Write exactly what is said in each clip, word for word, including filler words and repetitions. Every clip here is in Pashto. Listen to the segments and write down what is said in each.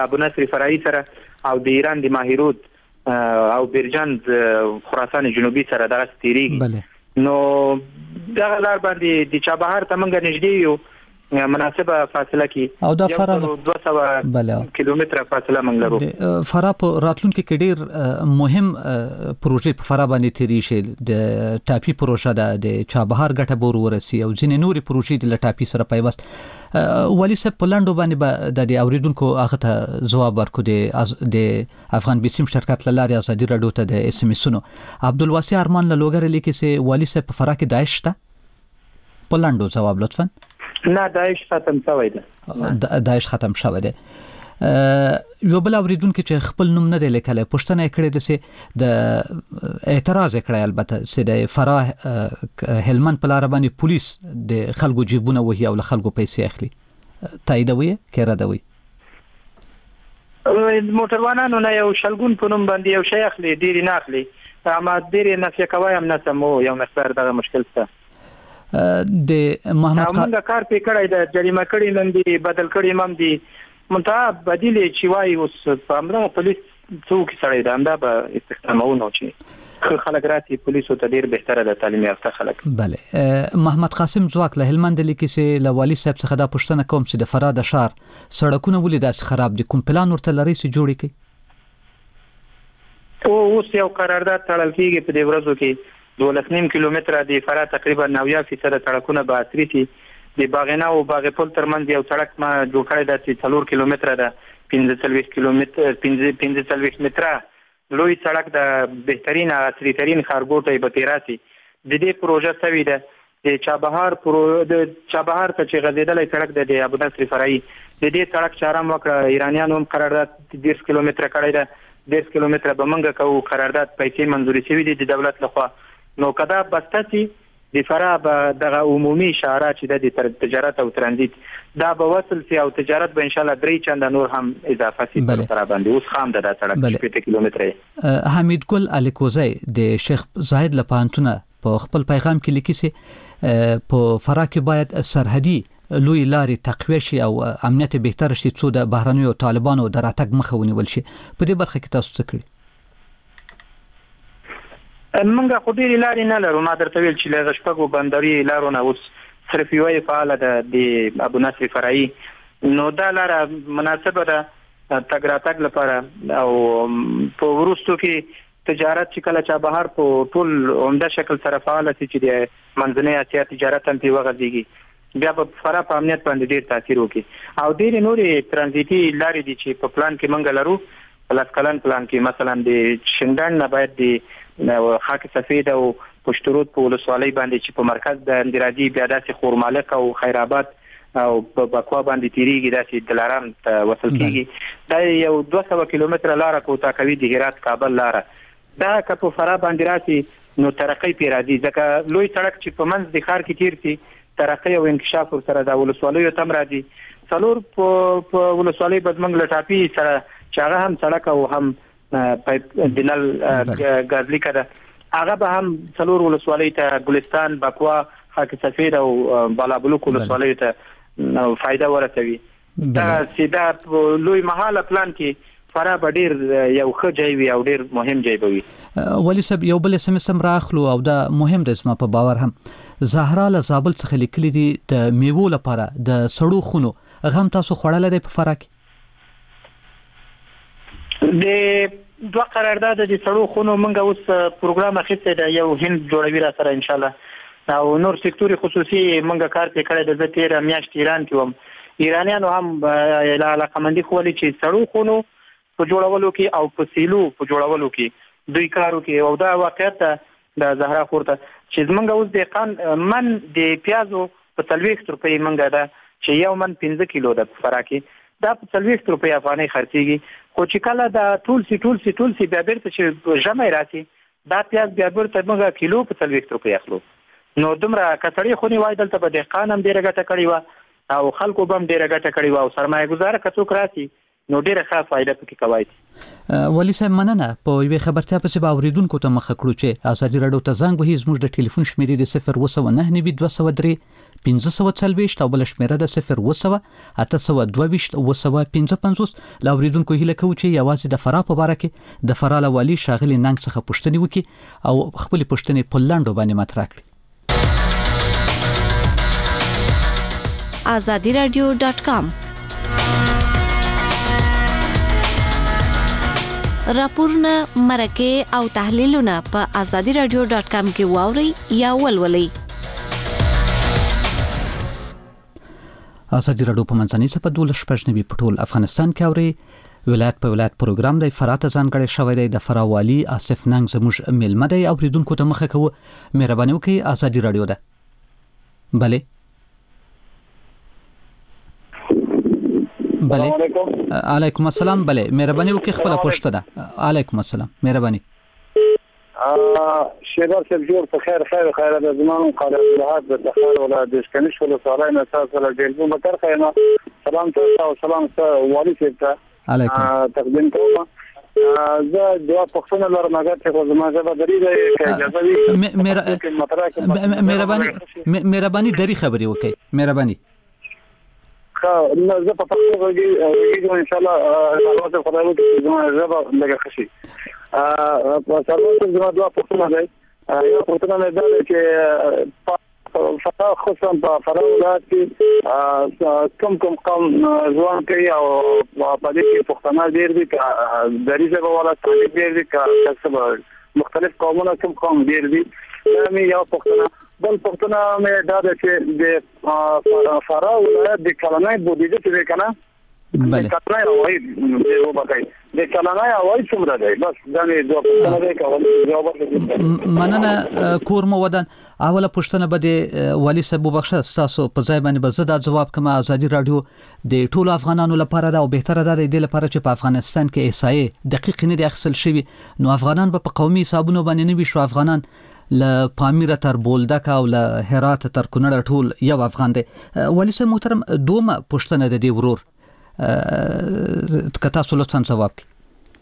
ابو نصر فرعي سره او د ایران د ماهیرود او برجند خراسان جنوبي سره دغه تیریږي نو دغه لار باندې د چابهار ته موږ نږدې یو مناسبه فاصله کې او دا فرا دوه سوه کیلومتره فاصله موږ لرو. فرا په راتلونکي کې ډیر مهم پروژې په فرا باندې تیری شي د ټاپي پروژه د چابهار ګټه بور ورسي او ځینې نوري پروژې د ټاپي سره پیوست. ولی صاحب په لاندو باندې د اوریدونکو هغه ته جواب ورکړو د د افغان بیسیم شرکت لاري ازادي رادیو ته د اس ام اس نو عبدالواسع ارمان له لوګر لیکي سي ولی صاحب په فرا کې داعش ته په لاندو جواب لطفا. نه داعش ختم شوی ده. داعش ختم شوی ده. یو بل اوریدونکو چې خپل نوم نه دی لیکلی پوښتنه یې کړې ده چې د اعتراض یې کړی البته چې د فرا هلمند په لاره باندې پولیس د خلکو جیبونه وهي او له خلکو پیسې اخلي. تاییدوي که ردوي؟ موټروانانو نه یو شلګون په نوم باندې یو شی اخلي ډېرې نه اخلي اما ډېرې نفیه کوی هم نه سم یو مقدار دغه مشکل شته. د محمد موږ کار پې کړی د جریمه کړي نن دي بدل کړي مم دي منتها بدیل چې وایي اوس په همدغه پولیس څوک سړی ده همدا به استخدامونه چې خلک راتي پولیسو ته ډېر بهتره ده تعلیم یافته خلک. بله محمد قاسم ځواک له هلمند لیکي چې له والي صاحب څخه دا پوښتنه کوم چې د فرا د ښار سړکونه ولې داسې خراب دي کوم پلان ورته لرئ چې جوړ کړي؟ او اوس یو قرارداد تړل کېږي په دې ورځو کې دولس نیم کیلومتره د فرا تقریبا نویا فیصد سړکونه به عصري شي. د باغینا او باغ پل ترمنځ یو سړک ما جوړ کړی دی چې څلور کیلومتره ده پنځه څلوېښت کیلومتره پنځه څلوېښت متره لوی سړک د بهترین عصري ترین ښارګوټی به تېر شي. د دې پروژه سوي ده د چابهار پرو د چابهار ته چې غځېدلی سړک دی د ابو نصر فرعي د دې سړک چاره هم وکړه. ایرانیانو هم قرارداد دېرش کیلومتره کړی ده دېرش کیلومتره به موږ کوو قرارداد پیسې منظوري شوي دي د دولت لخوا. نو کدا بسته سي د فرا به دغه عمومي شارع چې د تجارت او ترانزیت دا به وصل سي او تجارت به ان شاء الله درې چنده نور هم اضافه سي په فرا باندې. اوس خام ده د سړک شپږ کیلومتره. حمید ګل الیکوزی د شیخ زاهد لپانتونه په خپل پیغام کې لیکي سي په فرا کې باید سرحدي لوی لارې تقویه شي او امنیت بهتر شي څو د بهرنیو طالبانو د راتګ مخه ونیول شي. په دې برخه کې تاسو څه کړی؟ منګه خو ډېرې لارې نه لرو. ما درته ویل چې له شپږو بندري لارو نه اوس صرف یوه فعاله ده د ابو نصر فرعي. نو دا لاره مناسبه ده تګ راتګ لپاره او په وروستو کې تجارت چې کله چابهار په ټول عمده شکل سره فعاله شي چې د منځنۍ اسیا تجارت هم پرې وغځېږي بیا په فرا په امنیت باندې ډېر تاثیر وکړي. او ډېرې نورې ترانزیتي لارې دي چې په پلان کې منګه لرو. په لسکلن پلان کې مثلا د شینډنډ نه باید د خاک سفید او پشترود په ولسوالۍ باندې چې په مرکز د اندرادي بیا داسې خورمالک او خیرآباد او په بکوا باندې تیریږي داسې دلارام ته وصل کېږي. دا یو دوه سوه کیلومتره لاره کوتاه کوي د هرات کابل لاره. دا که په فرا باندې راسي نو ترقۍ پرې راځي ځکه لوی سړک چې په منځ د ښار کې تیر سي ترقۍ او انکشاف ورسره د ولسوالیو ته هم راځي. څلور په ولسوالۍ به زموږ له ټاپي سره چې هغه هم سړک او هم پایپ د نل ګاز لیکه ده هغه به هم څلور ولسوالۍ ته ګلستان بکوا خاک سفید او بالابلوک ولسوالۍ ته فایده ورسوي. دا سیده لوی محاله پلان کې فرا به ډېر یو ښه ځای وي او ډېر مهم ځای به وي. ولي صاحب یو بل اس ام اس هم راخلو او دا مهم دی زما په باور هم زهرا له زابل څخه لیکلي دي د میوو لپاره د سړو خونو هغه هم تاسو خوړلی دی په فرا کې؟ د دوه قرارداد د سړو خونو موږ اوس پروګرام اخیستی دی یو هند جوړوي را سره ان شاء الله او نور سکتوري خصوصي موږ کار پې کړی دی. زه تېره میاشت ایران کې وم. ایرانیانو هم علاقمندي ښولې چې سړو خونو په جوړولو کې او په سیلو په جوړولو کې دوی کار وکړي. او دا واقعیت ده د زهرا خور ته چې زموږ اوس دهقان من د پیازو په څلوېښت روپۍ موږ ده چې یو من پنځه کیلو ده په فرا کې دا په څلوېښت روپۍ افغانۍ خرڅېږي. خو چې کله دا ټول سي ټول سي ټول سي بیا بیرته چې ژمی راسي دا پیاز بیا بیرته موږ کیلو په څلوېښت روپۍ اخلو. نو دومره که سړی خونې وای دلته به دهقان هم ډېره ګټه کړې وه او خلکو به هم ډېره ګټه کړې وه او سرمایه ګزاره که څوک راسي نو ډېره ښه فایده پکې کوای شي. ولي صاحب مننه. په یوې خبرتیا پسې به اورېدونکو ته مخه کړو چې ازادي راډیو ته زنګ وهي. زموږ د ټلیفون شمیرې د صفر اوه سوه نهه نوي دوه سوه درې پنځه سوه څلوېښت او بل شمیره د صفر اوه سوه اته سوه دوه ویشت اوه سوه پنځه پنځوس. له اوریدونکو هیله کوو چې یوازې د فراه په باره کې د فراه له والي ښاغلي ننګ څخه پوښتنې وکړي او خپلې پوښتنې په لنډو باندې مطرح کړي. آزادی رادیو ډاٹ کام راپورونه مرکه او تحلیلونه په آزادی رادیو ډاٹ کام کې واوري یا ولولئ. آزادی رادیو په منځنۍ صفحه دولس شپږ نوي په ټول افغانستان کې اوري. ولایت په ولایت پروګرام دی فراه ته ځانګړی شوی دی. د فراه والي آصف ننګ زموږ میلمه دی. اوریدونکو ته مخه کوو مهرباني وکړئ آزادی رادیو ده. بله بله علیکم السلام. بله مهرباني وکړئ خپل پوښتنه. علیکم السلام مهرباني. شیبر صاحب جوړ په خیر خیر خیر د زمانو قال الله د تخار ولا د اسکنش ولا سوالای نه تاسو له ټلیفون متر خیمه سلام تاسو او سلام والي صاحب ته علیکم تقدیم کوم. زه دوا پښتون لرم هغه ته زما ژبه دري دی اجازه وي مهرباني مهرباني دري خبري وکړئ مهرباني. نو زه په پښتو کې ان شاء الله الله خدای وکړي زما ژبه لږه خشي. ا په سلام ته زما دوا پښتون دی. یو پښتون نه دی چې فتا خصوصا په فراه ولایت کې کم کم قوم ځوان کوي او په دې کې پښتانه ډېر دي چې دری ژبه ولا څه ډېر دي چې مختلف قومونه کوم قوم ډېر دي. مې یو پښتنه بل پښتنه مې دا چې د فراه ولایت د کلنۍ بودیجه چې کنه بله کلنۍ راوي د وبکای د کلنۍ راوي څومره دی بس دا نه دوه پښتنه دی کول جواب مننه کور مو ودان. اوله پښتنه بده والي صاحب وبخښه تاسو په ځای باندې به زه دا جواب کوم. آزادی رادیو د ټولو افغانانو لپاره دا او بهتره ده د لپاره چې په افغانستان کې احصایې دقیق نه دي اخیستل شوی نو افغانان به په قومي حسابونو باندې نه وي شو. افغانان ل پامیر تر بولدک او ل هرات تر کونړ ټول یو افغان دی. والي صاحب محترم دومره پښتنه د دې ورور کتا سو لطفا جواب کی.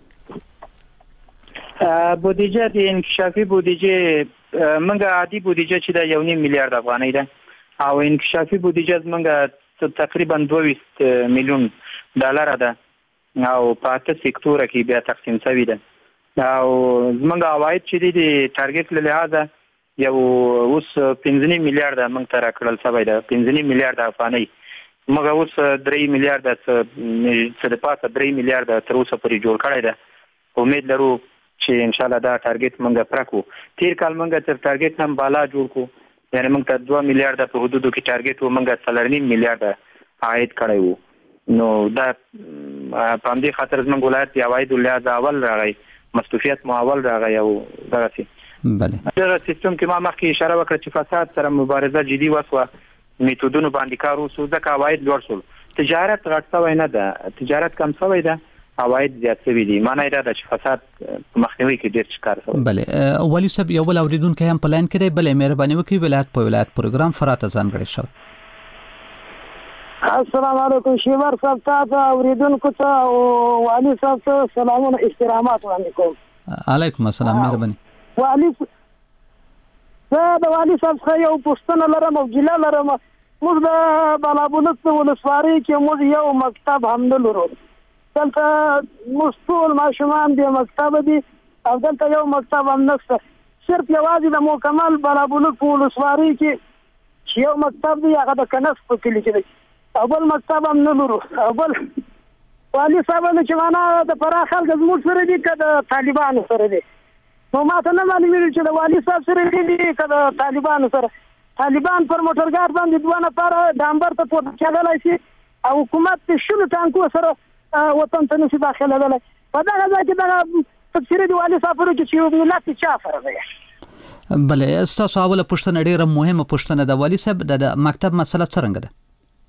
بودیجه د انکشافي بودیجه منګه عادي بودیجه چې د یو نیم میلیارډ افغانۍ ده او انکشافي بودیجه منګه تقریبا دوه ویشت میلیون ډالر ده او په اته سکتور کې بیا تقسیم شوی ده او زمونږ عواید چې دي د ټارګټ له لحاظه یو اوس پنځه میلیارډ موږ ته راکړل شوی ده. پنځه میلیارډ افغانۍ موږ اوس درې میلیارډ څه د پاسه درې میلیارډ تر اوسه پورې جوړ کړی ده. امید لرو چې ان شاء الله دا ټارګټ موږ پوره کړو. تیر کال موږ تر ټارګټ هم بالا جوړ کړو یعنی موږ ته دوه میلیارډ په حدودو کې ټارګټ و موږ څلور نیم میلیارډ عاید کړی وو. نو دا په همدې خاطر زموږ ولایت د عواید لحاظ اول راغی مصرفیت معول راغی او دغه څه. بله دغه سیستم کې ما مخکې اشاره وکړه چې فساد سره مبارزه جدي وسوه میتودونو باندې کار وسو ځکه عواید لوړ شول. تجارت غټ شوی نه ده تجارت کم شوی ده عواید زیات شوي دي. معنی دا ده چې فساد مخنیوي کې ډېر کار شوی. بله والي صاحب یو بل اوریدونکی هم په لاین کې دی. بله مهرباني وکړئ ولایت په ولایت پروګرام فراه ته ځانګړی شوی. السلام علیکم شیبر صاحب ته اوریدونکو ته او والي صاحب ته سلامونه احترامات وړاندې کوم. علیکم السلام مهرباني. والي زه د والي صاحب څخه یو پوښتنه لرم او ګیله لرم. موږ د بالابلوک په ولسوالۍ کې موږ یو مکتب هم نه لرو. دلته موږ ټول ماشومان د مکتب دي او دلته یو مکتب هم نشته. صرف یوازې د مکمل بالابلوک په ولسوالۍ کې یو مکتب دی هغه د کنس په کلي کې دی او بل مکتب هم نه لرو. او بل والي صاحب چې معنا د فراه خلک زموږ سره دي که د طالبانو سره دي نو ما ته نه معلومیږي چې د والي صاحب سره دي که د طالبانو سره. طالبان پر موټرګار باندې دوه نفره ډامبر ته پورته کېدلی شي او حکومت د شلو ټانکو سره وطن ته نشي داخلېدلی. په دغه ځای کې دغه تفسیري د والي صاحب وکړي چې یو ملت چا سره دی. بله ستاسو اوله پوښتنه ډېره مهمه پوښتنه ده والي صاحب د مکتب مسله څرنګه ده؟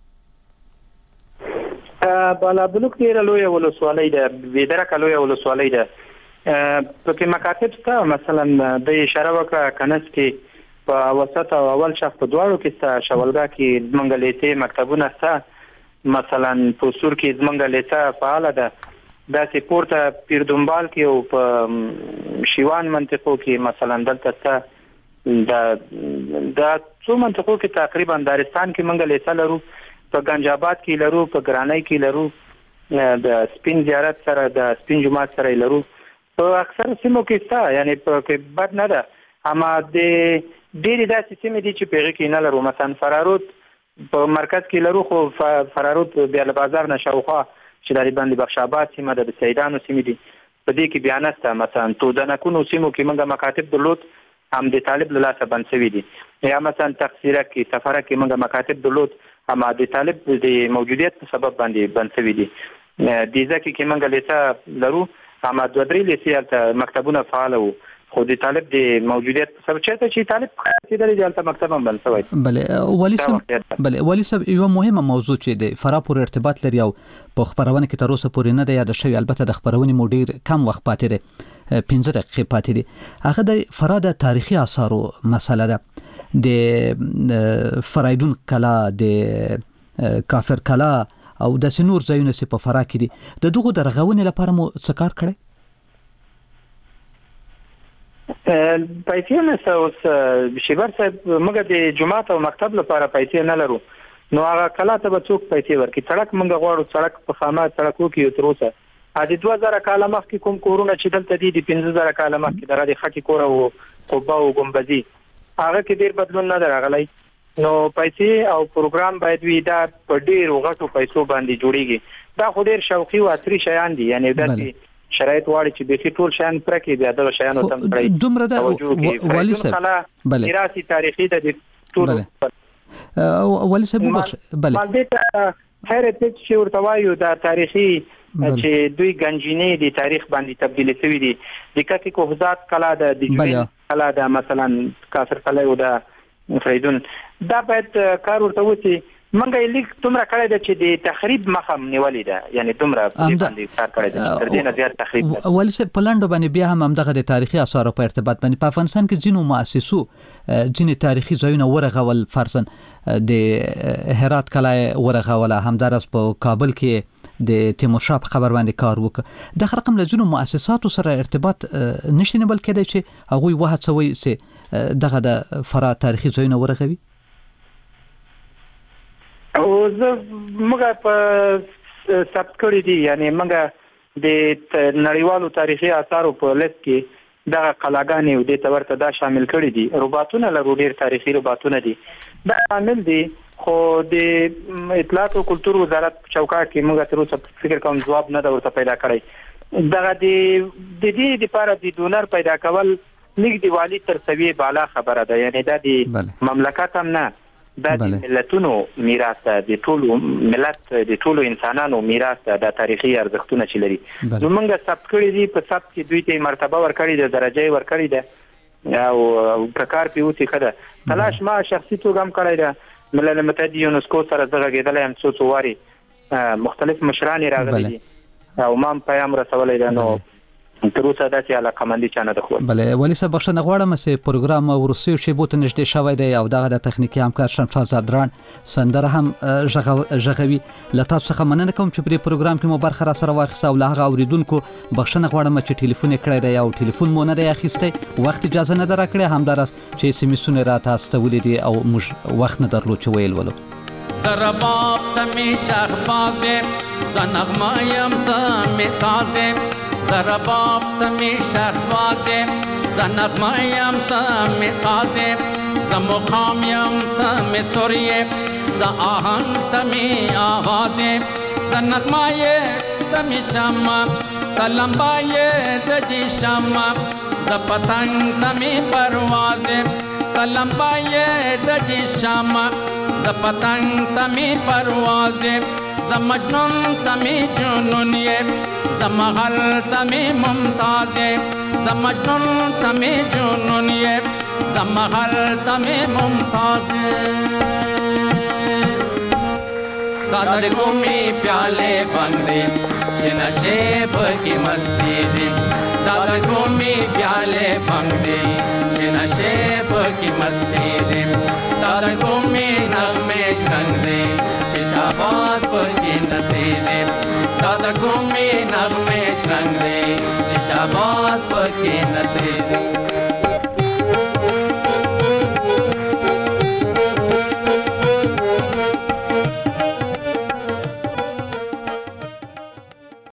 بالابلوک ډېره لویه ولسوالۍ ده بېدرکه لویه ولسوالۍ ده. پکې مکاتب شته مثلا د اشاره وکړه کنس کې په وسط او اول شاخ په دواړو کې شته. شولګاه کې زمونږ لیسې مکتبونه شته مثلا په سور کې زمونږ لیسه فعاله ده. داسې پورته پیردمبال کې او په شیوان منطقو کې مثلا دلته شته دا دا څو منطقو کې تقریبا دارستان کې منګل لیسا لرو، په گنج آباد کې لرو، په ګرانۍ کې لرو، د سپین زیارت سره د سپین جماعت سره لرو، په اکثر سیمو کې ستا یعنی په کې بد نه ده. اما د ډېری داسې سیمې دي چې پیغه کې نه لرو. مثلا فرارود په مرکز کې لرو، خو فرارود بیا له بازار نه شاوخوا چې د بند بخش آباد سیمه د سیدانو سیمې دي، په دې کې بیا نسته. مثلا تو د نکونو سیمو کې موږ مکاتب درلود، هم د طالب له لاسه بند شوي دي. یا مثلا تقصیره کې سفره کې موږ مکاتب درلود، اما د طالب د موجودیت په سبب باندې بند شوي دي. دیزه کې کې موږ لیسه لرو، اما دوه درې لیسې هلته مکتبونه فعال وو، خو د طالب د موجودیت په سبب چېرته چې طالب خاصېدلی دی هلته مکتب هم بند شوی. بله والي صاحب، بله والي صاحب، یوه مهمه موضوع چې د فرا پورې ارتباط لري او په خپرونه کې تر اوسه پورې نه ده یاده شوې، البته د خپرونې مو ډېر کم وخت پاتې دی، پنځه دقیقې پاتې دي. هغه د فرا د تاریخي آثارو مسله ده. د فرایدون کلا، د کافر کلا او داسې نور ځایونه چې په فرا کې دي، د دغو د رغونې لپاره مو څه کار کړی؟ پیسې نشته. اوس شیبر صاحب موږ د جومات او مکتب لپاره پیسې نه لرو، نو هغه کلا ته به څوک پیسې ورکړي؟ سړک موږ غواړو، سړک په خامه سړکو کې تر اوسه د دوه زره کاله مخکې کوم کورونه چې دلته دي د پنځه زره کاله مخکې دغه د خټې کور او قبه او ګمبزي، هغه کې ډېر بدلون نه دی راغلی. نو پیسې او پروګرام باید وي، دا په ډېرو غټو پیسو باندې جوړیږي. دا خو ډېر شوقي او عصري شیان دي، یعنی داسې شرایط واړي چې بیخي ټول شیان پرې کې بیا دغه شیانو تم کړی دومره ده. والي صاحب، بله میراثي تاریخي د ټول والي صاحب وبخښه، بله مالدې هریټیج چې ورته وایو دا تاریخي چې دوی گنجینې د تاریخ باندې تبدیل شوی دي. د کتی کوهزاد کلا د دیجوین کلا د مثلا کافر کلا او د فریدون، دا باید کار ورته وسی. منګه لیک دومره کړی ده چې د تخریب مخم نیولې ده، یعنی دومره باندې کار کړی ده تر دې نه زیات تخریب. والي صاحب په لاندو باندې بیا هم همدغه د تاریخي آثارو په ارتباط باندې په افغانستان کې ځینو مؤسسو ځینې تاریخي ځایونه ورغول، فرضاً د هرات کلا ورغوله، همدارس په کابل کې د تیمورشاه په خبر باندې کار وکړ. دغه رقم له ځینو مؤسساتو سره ارتباط نشي نیول کېدی چې هغوی وهڅوي چې دغه د فرا تاریخي ځایونه ورغوي؟ او زه موږ په ثبت کړی دي، یعنی موږ د نړیوالو تاریخي آثارو په لیست کې دغه قلاګانې او د تورته دا شامل کړی دي. رباطونه لرو، ډېر تاریخي رباطونه دي، دا شامل دي. خو د اطلاعات او کلتور وزارت چوکاټ کې موږ تر اوسه فکر کوم ځواب نه دا ورته پیدا کړی. دغه د دې لپاره د ډونر پیدا کول لیک دی والی تر سوي بالا خبره ده، یعنی دا د مملکت هم نه، دا د ملتونو میراث ده، د ټولو ملت د ټولو انسانانو میراث ده، د تاریخي ارزښتونه چې لري. نو موږ ثبت کړی دي، په ثبت کې دوی ته مرتبه ورکړې ده، درجه ورکړې ده او کار پیوتی خده. تلاش ما شخصي توګه هم کړی ده، ملل متحد یونسکو سره زغه کېدل هم څو څو واري مختلف مشران راغلي دي او ما پیغام رسولای ده. نو تر اوسه داسې علاقمندي چانه ده. خو بله والي صاحب بخښنه غواړم چې پروګرام وروستیو شیبو ته نږدې شوی دی او دغه د تخنیکي همکار شمشاد زادران سندره هم غږوي. له تاسو څخه مننه کوم چې په دې پروګرام کې مو برخه راسره واخیسته او له هغه اوریدونکو بخښنه غواړم چې ټلیفون یې کړی دی او ټلیفون مو نه دی اخیستی، وخت اجازه نه ده راکړې، همداراز چې اس ام اسونه راته استولي دي او موږ وخت نه درلود چې ویل ولو. زرباب تمی شهبازم زنغمایم تمی سازم، زرباب تمی شهبازم زنغمایم تمی سازم، زمقامیم تمی سریم ز آهنگ تمی آوازم، زنغمای تمی شمم تلمبای دجی شمم، زپتنگ تمی پروازم تلمبای دجی شمم، زپتنگ تمی پروازم، زمجنون تمی جنونیم، زمغل تمی ممتازیم، زمجنون تمی جنونیم، زمغل تمی ممتازیم. دادا گومی پیالے بندے چنشیب کی مستی جی، دادا گومی پیالے بندے چنشیب کی مستی جی، دادا گومی نغمش رنگ دے شاباز پر کی نتیجے، دادا گومی نغمش رنگ دے شاباز پر کی نتیجے.